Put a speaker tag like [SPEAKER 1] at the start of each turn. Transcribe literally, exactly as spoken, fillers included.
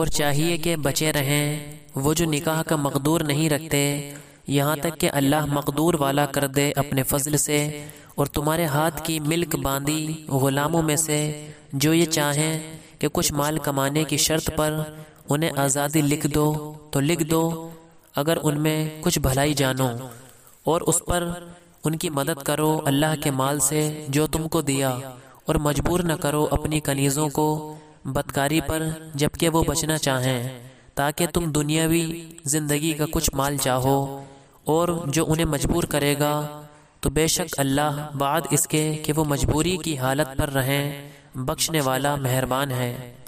[SPEAKER 1] और चाहिए कि बचे रहें वो जो निकाह का मकदूर नहीं रखते, यहाँ तक कि अल्लाह मकदूर वाला कर दे अपने फजल से। और तुम्हारे हाथ की मिल्क बांदी गुलामों में से जो ये चाहें कि कुछ माल कमाने की शर्त पर उन्हें आज़ादी लिख दो तो लिख दो, अगर उनमें कुछ भलाई जानो, और उस पर उनकी मदद करो अल्लाह के माल से जो तुमको दिया, और मजबूर न करो अपनी कनीज़ों को बदकारी पर जबकि वो बचना चाहें, ताकि तुम दुनियावी ज़िंदगी का कुछ माल चाहो। और जो उन्हें मजबूर करेगा तो बेशक अल्लाह बाद इसके कि वो मजबूरी की हालत पर रहें बख्शने वाला मेहरबान है।